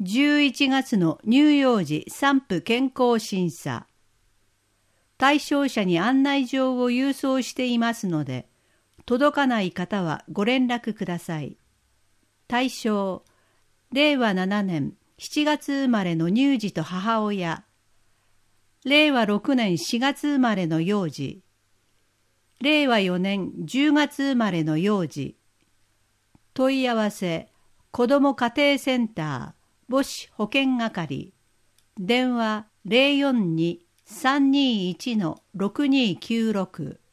11月の乳幼児産婦健康審査。対象者に案内状を郵送していますので、届かない方はご連絡ください。対象、令和7年7月生まれの乳児と母親、令和6年4月生まれの幼児、令和4年10月生まれの幼児。問い合わせ、子ども家庭センター、母子保健係。電話 042-321-6296